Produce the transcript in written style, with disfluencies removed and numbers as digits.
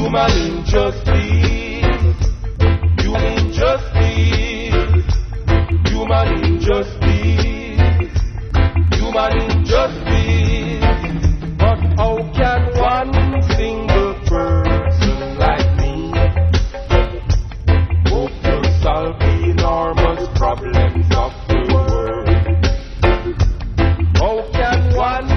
Human injustice, human injustice, human injustice, human injustice. But how can one single person like me hope to solve the enormous problems of the world? How can one